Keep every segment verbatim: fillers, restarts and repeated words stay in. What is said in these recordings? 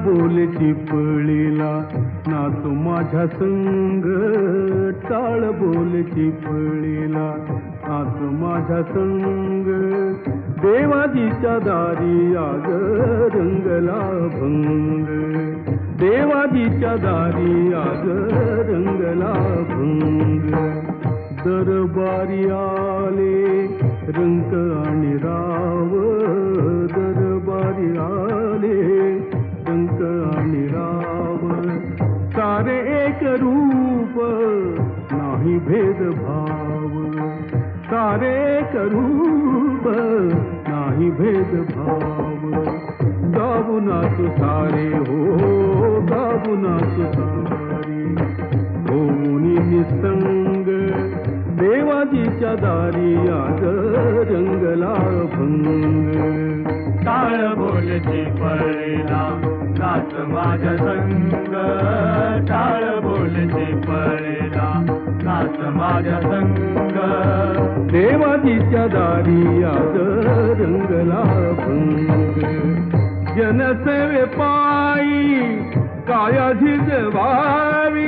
बोल चिपळीला नाचू माझ्या संग, टाळ बोल चिपळीला नाचू माझ्या संग. देवाजीच्या दारी आज रंगला भंग, देवाजीच्या दारी आज रंगला भंग. दरबारी आले रंक आणि राव, दरबारी आले रंक आणि राव. सारे एक रूप नाही भेदभाव, सारे एक रूप नाही भेदभाव. गाऊ नाचू सारे हो, गाऊ नाचू सारे होऊन निसंग. देवाजीच्या दारी आज रंगला भंग. टाळ बोल चिपळीला नाच माझ्या संग, टाळ बोल चिपळीला नाच माझ्या संग. देवाजीच्या दारी आज रंगला भंग. जनसेवे पायी काया झिजवावी,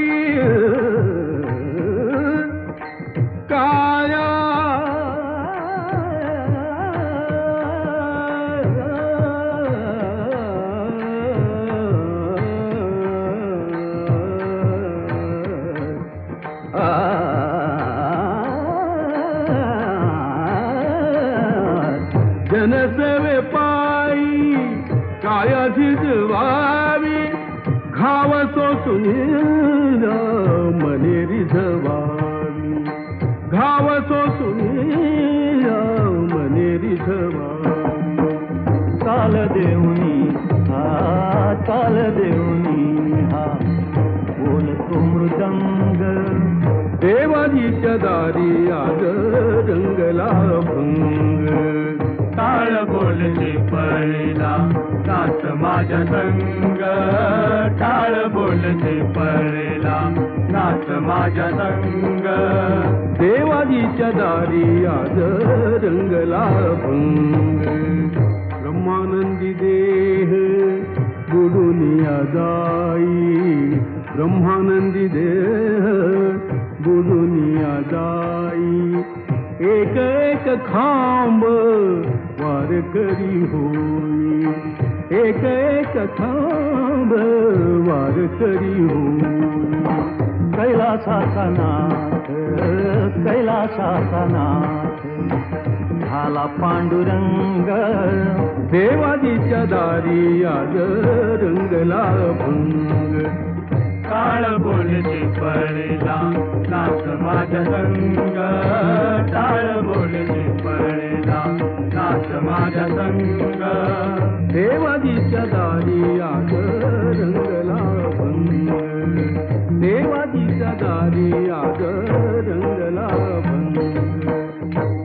काया जनसेवे पायी काया झिजवावी. घाव सोसून मने रिझवावी, घाव सोसून मने रिझवावी. काल देऊनी हा, काल देऊनी हा बोलतो मृदंग. देवाजीच्या दारी आज रंगला भंग. टाळ बोल चिपळीला नाच माझ्या संग, टाळ बोल चिपळीला नाच माझ्या संग. देवाजीच्या दारी आज रंगला भंग. ब्रह्मानंदी देह बुडुनिया जाई, ब्रह्मानंदी देह बुडुनिया जाई. एक एक खांब वारकरी होई, एक एक खांब वारकरी होई. कैलासाचा नाथ, कैलासाचा नाथ झाला पांडुरंग. देवाजीच्या दारी आज रंगला भंग. टाळ बोल चिपळीला नाच माझ्या संग, टाळ बोल चिपळीला नाच माझ्या संग. देवाजीच्या दारी आज रंगला भंग, देवाजीच्या दारी आज रंगला भंग.